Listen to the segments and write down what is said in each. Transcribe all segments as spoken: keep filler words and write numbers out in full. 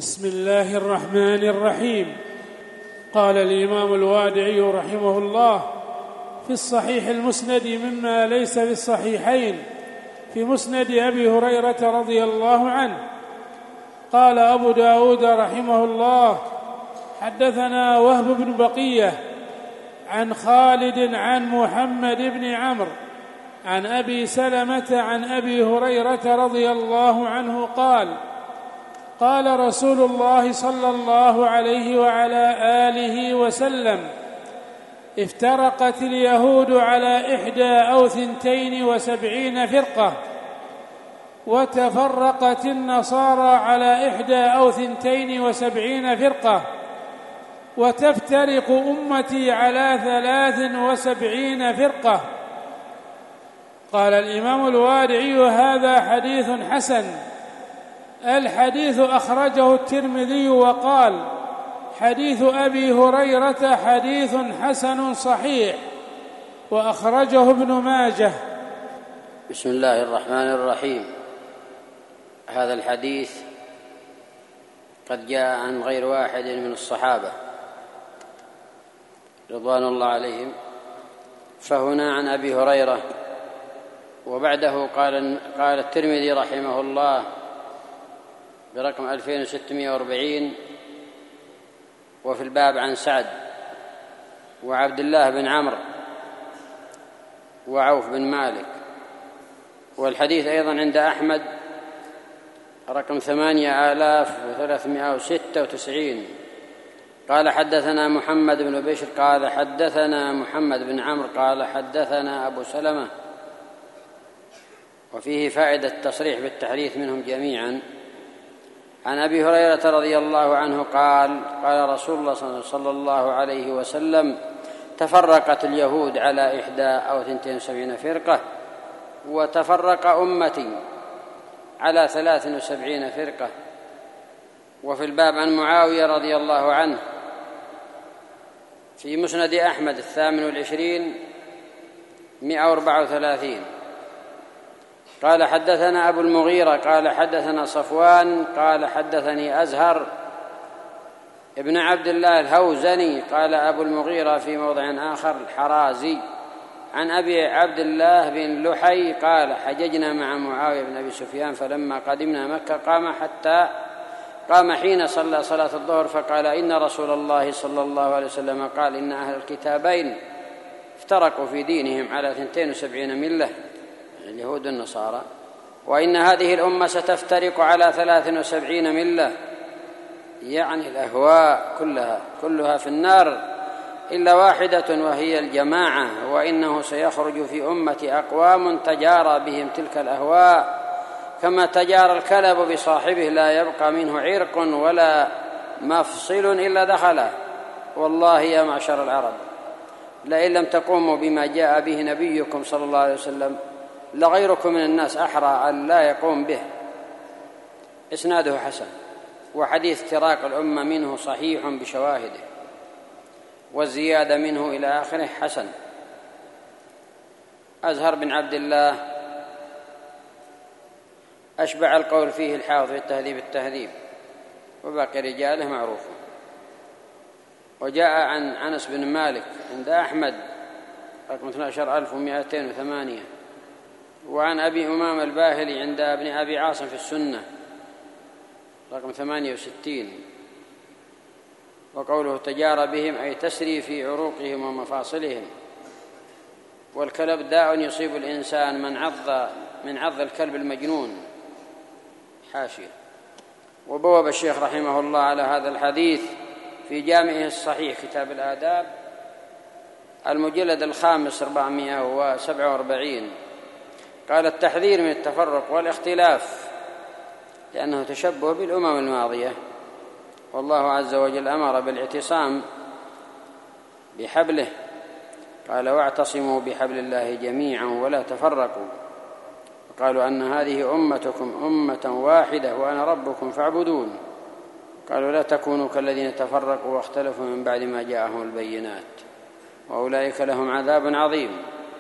بسم الله الرحمن الرحيم. قال الإمام الوادعي رحمه الله في الصحيح المسند مما ليس في الصحيحين في مسند أبي هريرة رضي الله عنه قال أبو داود رحمه الله حدثنا وهب بن بقية عن خالد عن محمد بن عمرو عن أبي سلمة عن أبي هريرة رضي الله عنه قال قال رسول الله صلى الله عليه وعلى آله وسلم افترقت اليهود على إحدى أو ثنتين وسبعين فرقة وتفرقت النصارى على إحدى أو ثنتين وسبعين فرقة وتفترق أمتي على ثلاث وسبعين فرقة. قال الإمام الوادعي هذا حديث حسن. الحديث أخرجه الترمذي وقال حديث أبي هريرة حديث حسن صحيح، وأخرجه ابن ماجه. بسم الله الرحمن الرحيم. هذا الحديث قد جاء عن غير واحد من الصحابة رضوان الله عليهم، فهنا عن أبي هريرة، وبعده قال قال الترمذي رحمه الله برقم ألفين وستمائة وأربعين وفي الباب عن سعد وعبد الله بن عمرو وعوف بن مالك. والحديث أيضا عند أحمد رقم ثمانية آلاف وثلاثمائة وستة وتسعين. قال حدثنا محمد بن بشر قال حدثنا محمد بن عمرو قال حدثنا أبو سلمة، وفيه فائدة التصريح بالتحديث منهم جميعا. عن أبي هريرة رضي الله عنه قال قال رسول الله صلى الله عليه وسلم تفرقت اليهود على إحدى أو ثنتين وسبعين فرقة وتفرق أمتي على ثلاث وسبعين فرقة. وفي الباب عن معاوية رضي الله عنه في مسند أحمد الثامن والعشرين مئة وأربعة وثلاثين قال حدثنا أبو المغيرة قال حدثنا صفوان قال حدثني أزهر ابن عبد الله الهوزني قال أبو المغيرة في موضع آخر الحرازي عن أبي عبد الله بن لحي قال حججنا مع معاوية بن أبي سفيان فلما قدمنا مكة قام حتى قام حين صلى صلاة الظهر فقال إن رسول الله صلى الله عليه وسلم قال إن أهل الكتابين افترقوا في دينهم على اثنتين وسبعين ملة اليهود والنصارى، وإن هذه الأمة ستفترق على ثلاث وسبعين ملة، يعني الأهواء كلها كلها في النار إلا واحدة وهي الجماعة، وإنه سيخرج في أمة أقوام تجارى بهم تلك الأهواء كما تجارى الكلب بصاحبه لا يبقى منه عرق ولا مفصل إلا دخله. والله يا معشر العرب لئن لم تقوموا بما جاء به نبيكم صلى الله عليه وسلم لغيركم من الناس أحرى أن لا يقوم به. إسناده حسن، وحديث افتراق الأمة منه صحيح بشواهده، والزيادة منه إلى آخره حسن. أزهر بن عبد الله أشبع القول فيه الحافظ في التهذيب التهذيب، وباقي رجاله معروف. وجاء عن أنس بن مالك عند أحمد رقم اثني عشر ألف ومئتين وثمانية، وعن أبي أمام الباهلي عند ابن أبي عاصم في السنة رقم ثمانية وستين. وقوله تجارى بهم أي تسري في عروقهم ومفاصلهم. والكلب داء يصيب الإنسان من عض من عض الكلب المجنون. حاشية. وبوب الشيخ رحمه الله على هذا الحديث في جامعه الصحيح كتاب الآداب المجلد الخامس أربعمائة وسبعة وأربعين قال التحذير من التفرق والاختلاف لأنه تشبه بالأمم الماضية، والله عز وجل أمر بالاعتصام بحبله قال واعتصموا بحبل الله جميعا ولا تفرقوا. قالوا أن هذه أمتكم أمة واحدة وأنا ربكم فاعبدون. قالوا لا تكونوا كالذين تفرقوا واختلفوا من بعد ما جاءهم البينات وأولئك لهم عذاب عظيم.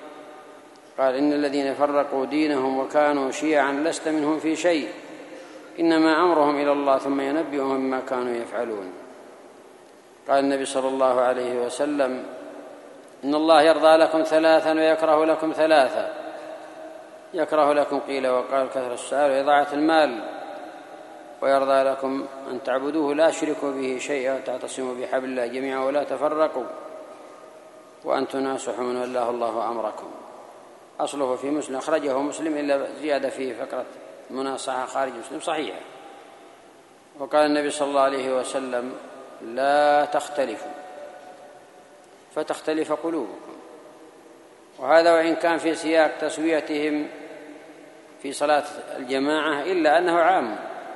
قال إن الذين فرقوا دينهم وكانوا شيعا لست منهم في شيء إنما أمرهم إلى الله ثم ينبئهم بما كانوا يفعلون. قال النبي صلى الله عليه وسلم: إن الله يرضى لكم ثلاثا ويكره لكم ثلاثا. يكره لكم قيل وقال كثرة السؤال وإضاعة المال، ويرضى لكم أن تعبدوه لا تشركوا به شيئا وتعتصموا بحبل الله جميعا ولا تفرقوا وأن تناصحوا من والله الله أمركم. أصله في مسلم، أخرجه مسلم إلا زيادة فيه فقرة مناصحة خارج مسلم صحيحة. وقال النبي صلى الله عليه وسلم: لا تختلفوا فتختلف قلوبكم. وهذا وإن كان في سياق تسويتهم في صلاة الجماعة إلا أنه عام،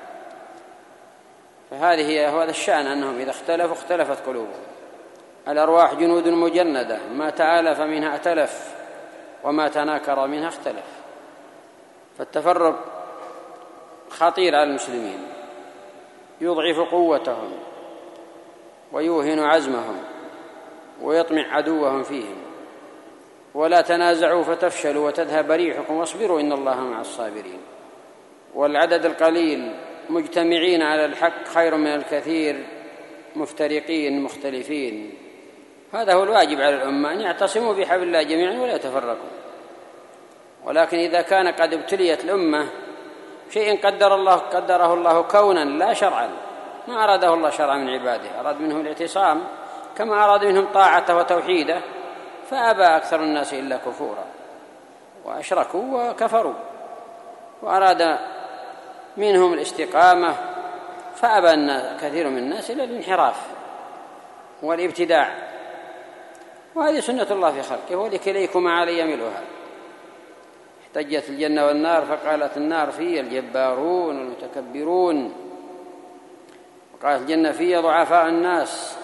فهذه هي هذا الشأن، أنهم إذا اختلفوا اختلفت قلوبهم. الأرواح جنود مجندة، ما تآلف منها ائتلف وما تناكر منها اختلف. فالتفرق خطير على المسلمين، يضعف قوتهم ويوهن عزمهم ويطمع عدوهم فيهم. ولا تنازعوا فتفشلوا وتذهب ريحكم واصبروا إن الله مع الصابرين. والعدد القليل مجتمعين على الحق خير من الكثير مفترقين مختلفين. هذا هو الواجب على الأمة، أن يعتصموا بحبل الله جميعا ولا يتفرقوا. ولكن إذا كان قد ابتليت الأمة شيء قدر الله قدره الله كونا لا شرعا، ما أراده الله شرعا من عباده، أراد منهم الاعتصام كما أراد منهم طاعته وتوحيده، فأبى أكثر الناس إلا كفورا وأشركوا وكفروا. وأراد منهم الاستقامة فأبى كثير من الناس إلى الانحراف والابتداع. وهذه سنة الله في خلقه: ولكليكما علي ملؤها. احتجت الجنة والنار فقالت النار: في الجبارون والمتكبرون. وقالت الجنة: في ضعفاء الناس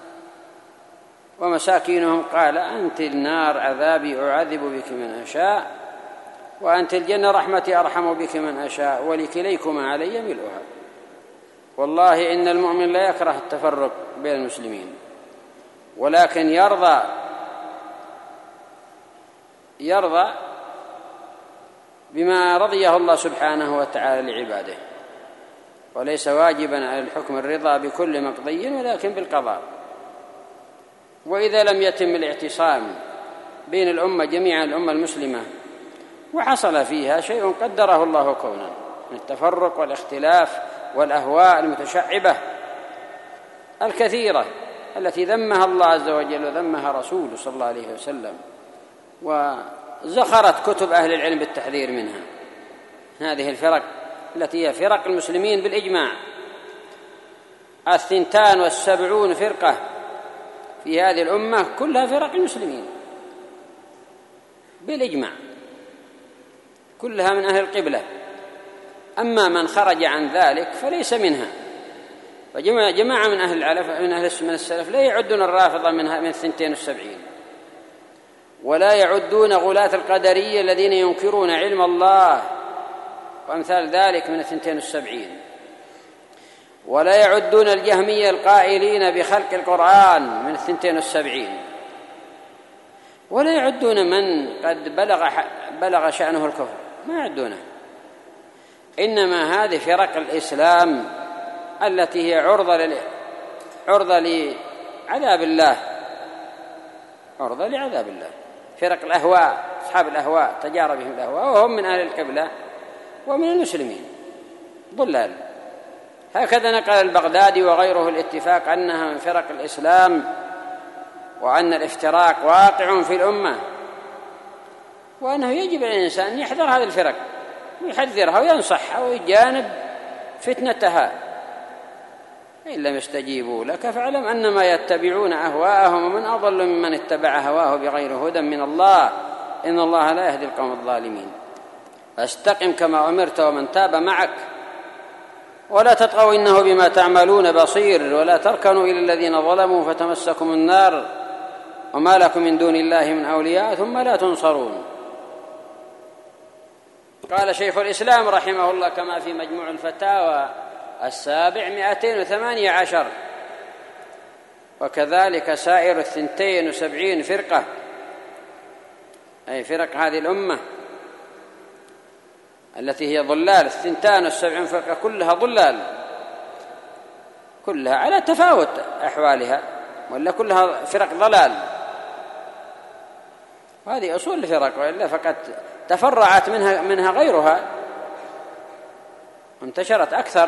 ومساكينهم. قال: أنت النار عذابي أعذب بك من أشاء، وأنت الجنة رحمتي أرحم بك من أشاء، ولكليكما علي ملؤها. والله إن المؤمن لا يكره التفرق بين المسلمين، ولكن يرضى يرضى بما رضيه الله سبحانه وتعالى لعباده، وليس واجبا على الحكم الرضا بكل مقضي ولكن بالقضاء. وإذا لم يتم الاعتصام بين الأمة جميعا الأمة المسلمة وحصل فيها شيء قدره الله كونا من التفرق والاختلاف والأهواء المتشعبة الكثيرة التي ذمها الله عز وجل وذمها رسوله صلى الله عليه وسلم، وزخرت كتب أهل العلم بالتحذير منها. هذه الفرق التي هي فرق المسلمين بالإجماع، الثنتان والسبعون فرقة في هذه الأمة كلها فرق المسلمين بالإجماع، كلها من أهل القبلة. أما من خرج عن ذلك فليس منها. فجماعة من أهل العلف من أهل من السلف لا يعدون الرافضة منها من الثنتين والسبعين، ولا يعدون غلاة القدرية الذين ينكرون علم الله وأمثال ذلك من الثنتين والسبعين، ولا يعدون الجهمية القائلين بخلق القرآن من الثنتين والسبعين، ولا يعدون من قد بلغ بلغ شأنه الكفر، ما يعدونه. إنما هذه فرق الإسلام التي هي عرضة لل... عرضة لعذاب الله، عرضة لعذاب الله. فرق الأهواء، أصحاب الأهواء تجار بهم الأهواء وهم من أهل القبلة ومن المسلمين ضلال. هكذا نقل البغدادي وغيره الاتفاق أنها من فرق الإسلام، وأن الافتراق واقع في الأمة، وأنه يجب على الإنسان أن يحذر هذه الفرق ويحذرها وينصحها ويجانب فتنتها. إن لم يستجيبوا لك فاعلم أنما يتبعون أهواءهم، ومن أضل ممن اتبع هواه بغير هدى من الله، إن الله لا يهدي القوم الظالمين. فاستقم كما أمرت ومن تاب معك، ولا تطغوا إنه بما تعملون بصير، ولا تركنوا إلى الذين ظلموا فتمسكم النار وما لكم من دون الله من أولياء ثم لا تنصرون. قال شيخ الإسلام رحمه الله كما في مجموع الفتاوى السابع مئتين وثمانية عشر، وكذلك سائر الثنتين وسبعين فرقة، أي فرق هذه الأمة، التي هي ضلال، الثنتان والسبعون فرقة كلها ضلال، كلها على تفاوت أحوالها، ولا كلها فرق ضلال. هذه أصول الفرق، وإلا فقد تفرعت منها منها غيرها، انتشرت أكثر.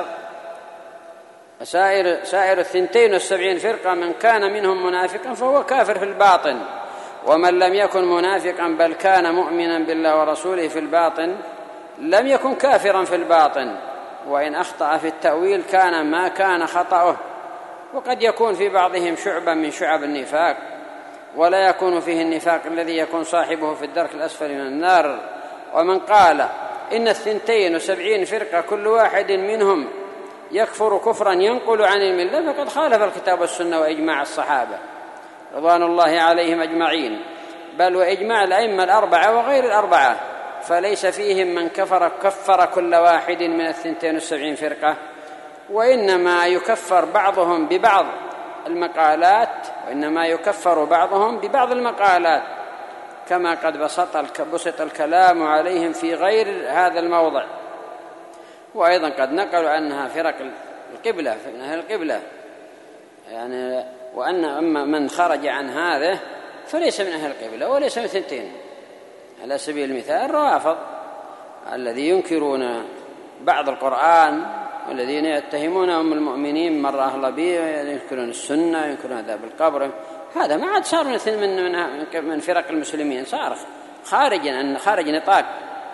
سائر سائر الثنتين والسبعين فرقة من كان منهم منافقا فهو كافر في الباطن، ومن لم يكن منافقا بل كان مؤمنا بالله ورسوله في الباطن لم يكن كافرا في الباطن، وإن أخطأ في التأويل كان ما كان خطأه. وقد يكون في بعضهم شعبا من شعب النفاق، ولا يكون فيه النفاق الذي يكون صاحبه في الدرك الأسفل من النار. ومن قال إن الثنتين وسبعين فرقة كل واحد منهم يكفر كفرا ينقل عن الملة فقد خالف الكتاب والسنة وإجماع الصحابة رضوان الله عليهم أجمعين، بل وإجماع الأئمة الأربعة وغير الأربعة، فليس فيهم من كفر كفر كل واحد من الثنتين والسبعين فرقة، وإنما يكفر بعضهم ببعض المقالات وإنما يكفر بعضهم ببعض المقالات، كما قد بسط بسط الكلام عليهم في غير هذا الموضع. وأيضا قد نقلوا أنها فرق القبلة من أهل القبلة، يعني وأن أما من خرج عن هذا فليس من أهل القبلة وليس من الثنتين. على سبيل المثال الروافض الذي ينكرون بعض القرآن، والذين يتهمون أم المؤمنين مرة أهل به، ينكرون السنة، ينكرون عذاب القبر، هذا ما عاد صار من من من فرق المسلمين، صار خارجا خارج نطاق.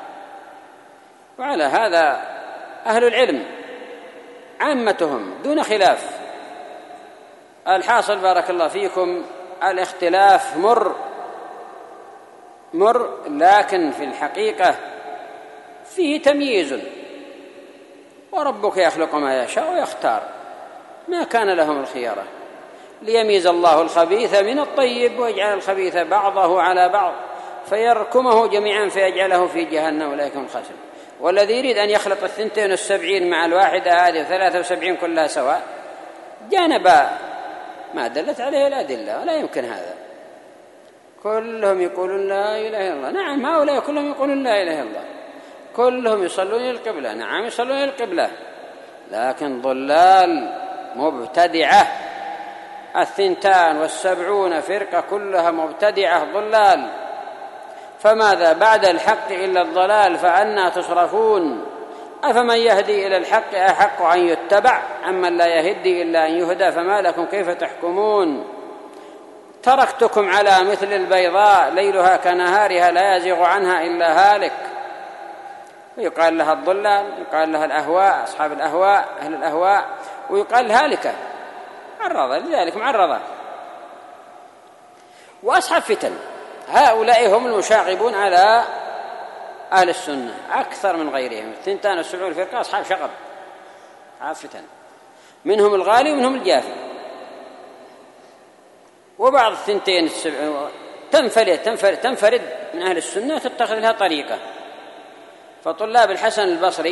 وعلى هذا أهل العلم عامتهم دون خلاف. الحاصل بارك الله فيكم الاختلاف مر مر لكن في الحقيقة فيه تمييز، وربك يخلق ما يشاء ويختار، ما كان لهم الخيارة، ليميز الله الخبيث من الطيب ويجعل الخبيث بعضه على بعض فيركمه جميعا فيجعله في جهنم أولئك هم الخاسرون. والذي يريد أن يخلط الثنتين والسبعين مع الواحدة هذه ثلاثة وسبعين كلها سواء جانب ما دلت عليه الأدلة، ولا يمكن هذا. كلهم يقولون لا إله إلا الله، نعم هؤلاء كلهم يقولون لا إله إلا الله، كلهم يصلون إلى القبلة، نعم يصلون إلى القبلة، لكن ضلال مبتدعة. الثنتان والسبعون فرقة كلها مبتدعة ضلال، فماذا بعد الحق إلا الضلال؟ فأنى تصرفون؟ أفمن يهدي إلى الحق أحق أن يتبع أمن لا يهدي إلا أن يهدى؟ فما لكم كيف تحكمون؟ تركتكم على مثل البيضاء ليلها كنهارها لا يزيغ عنها إلا هالك. ويقال لها الضلال، يقال لها الأهواء، أصحاب الأهواء، أهل الأهواء، ويقال هالكة معرضة، لذلك معرضة. وأصحاب فتن هؤلاء هم المشاغبون على أهل السنة أكثر من غيرهم. الثنتان والسبعون فرقة أصحاب شغب، أصحاب فتن، منهم الغالي ومنهم الجافي. وبعض الثنتين السبعون تنفرد, تنفرد, تنفرد من أهل السنة تتخذ لها طريقة. فطلاب الحسن البصري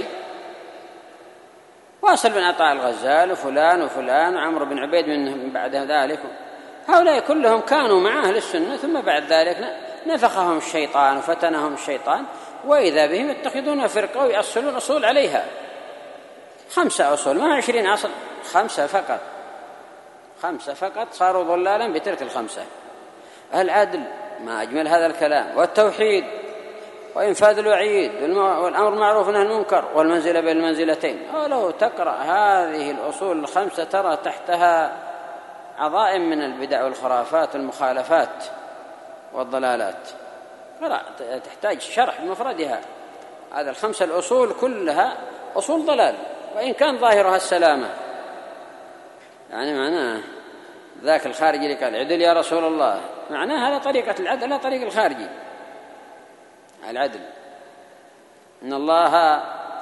واصل بن عطاء الغزال وفلان وفلان وعمر بن عبيد من بعد ذلك، هؤلاء كلهم كانوا مع أهل السنة، ثم بعد ذلك نفخهم الشيطان وفتنهم الشيطان، وإذا بهم يتخذون فرقة ويأصلون أصول عليها، خمسة أصول ما عشرين أصل، خمسة فقط، خمسة فقط، صاروا ضلالا بتلك الخمسة. العدل، ما أجمل هذا الكلام، والتوحيد، وإنفاذ الوعيد، والأمر معروف ونهي عن المنكر، والمنزلة بين المنزلتين. ولو تقرأ هذه الأصول الخمسة ترى تحتها عظائم من البدع والخرافات والمخالفات والضلالات، تحتاج شرح بمفردها. هذا الخمسة الأصول كلها أصول ضلال، وإن كان ظاهرها السلامة. يعني معناه ذاك الخارجي اللي قال عدل يا رسول الله، معناه هذا طريقة العدل لا طريق الخارجي. العدل إن الله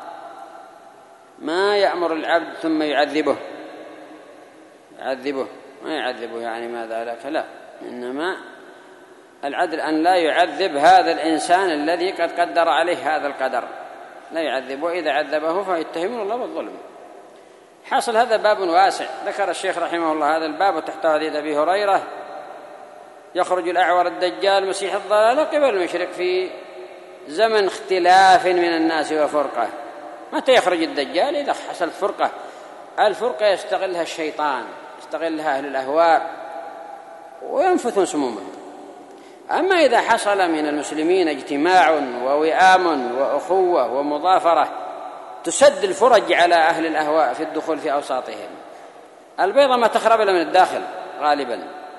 ما يأمر العبد ثم يعذبه، يعذبه ما يعذبه يعني ماذا لك، لا، إنما العدل أن لا يعذب هذا الإنسان الذي قد قدر عليه هذا القدر، لا يعذبه، وإذا عذبه فيتهمون الله بالظلم. حصل هذا باب واسع، ذكر الشيخ رحمه الله هذا الباب وتحت حديث أبي هريرة: يخرج الأعور الدجال مسيح الضلال قبل المشرق في زمن اختلاف من الناس وفرقة. متى يخرج الدجال؟ إذا حصل فرقة. الفرقة يستغلها الشيطان، يستغلها أهل الأهواء وينفثون سمومهم. أما إذا حصل من المسلمين اجتماع ووئام وأخوة ومضافرة تسد الفرج على أهل الأهواء في الدخول في أوساطهم. البيضة ما تخرب إلا من الداخل غالبا،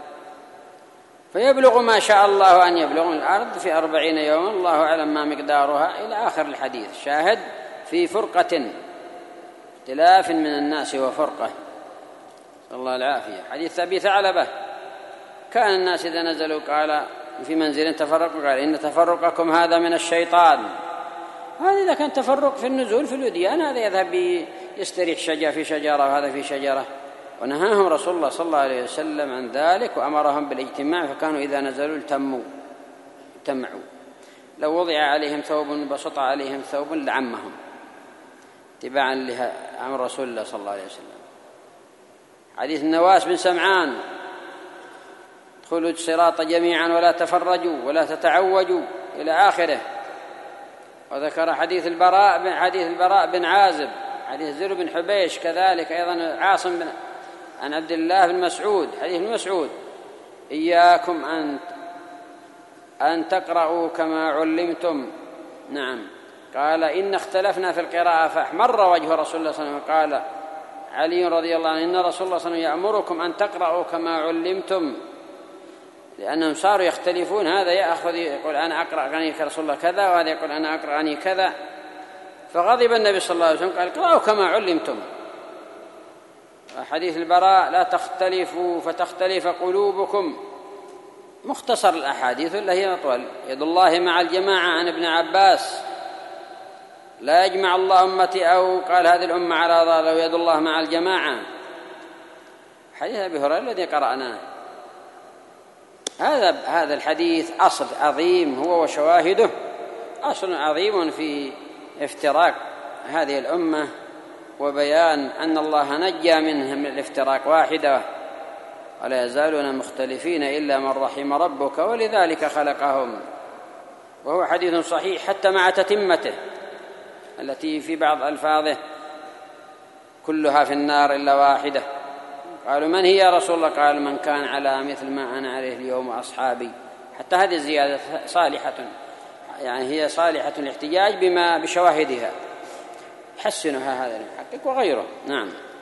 فيبلغ ما شاء الله أن يبلغ من الأرض في أربعين يوما، الله أعلم ما مقدارها، إلى آخر الحديث. شاهد في فرقة، اختلاف من الناس وفرقة، صلى الله العافية. حديث أبي ثعلبة: كان الناس إذا نزلوا قال في منزل تفرقوا قال إن تفرقكم هذا من الشيطان. هذا إذا كان تفرق في النزول في الوديان، هذا يذهب يستريح شجرة في شجرة وهذا في شجرة. ونهاهم رسول الله صلى الله عليه وسلم عن ذلك وأمرهم بالاجتماع، فكانوا إذا نزلوا التموا اجتمعوا. لو وضع عليهم ثوب بسط عليهم ثوب لعمهم، اتباعا لأمر رسول الله صلى الله عليه وسلم. حديث النواس بن سمعان: ادخلوا الصراط جميعا ولا تفرجوا ولا تتعوجوا، إلى آخره. وذكر حديث البراء بن حديث البراء بن عازب، حديث زر بن حبيش كذلك أيضا، عاصم بن عن عبد الله بن مسعود، حديث ابن مسعود: إياكم أن أن تقرأوا كما علمتم. نعم. قال: إن اختلفنا في القراءة فاحمر وجه رسول الله صلى الله عليه وسلم. قال علي رضي الله عنه: إن رسول الله صلى الله عليه وسلم يأمركم أن تقرأوا كما علمتم، لأنهم صاروا يختلفون، هذا يأخذ يقول أنا أقرأ عني كرسول الله كذا، وهذا يقول أنا أقرأ عني كذا. فغضب النبي صلى الله عليه وسلم قال: اقرأوا كما علمتم. حديث البراء: لا تختلفوا فتختلف قلوبكم. مختصر الأحاديث اللي هي أطول. يد الله مع الجماعة عن ابن عباس: لا يجمع الله أمتي، أو قال هذه الأمة على ضلالة، ويد الله مع الجماعة. حديث أبي هريرة الذي قرأناه. هذا هذا الحديث أصل عظيم هو وشواهده، أصل عظيم في افتراق هذه الأمة وبيان أن الله نجى منهم من الافتراق واحدة، ولا يزالون مختلفين إلا من رحم ربك ولذلك خلقهم. وهو حديث صحيح حتى مع تتمته التي في بعض ألفاظه كلها في النار إلا واحدة. قالوا: من هي يا رسول الله؟ قال: من كان على مثل ما أنا عليه اليوم أصحابي. حتى هذه الزيادة صالحة، يعني هي صالحة الاحتجاج بما بشواهدها، يحسنها هذا المحقق وغيره. نعم.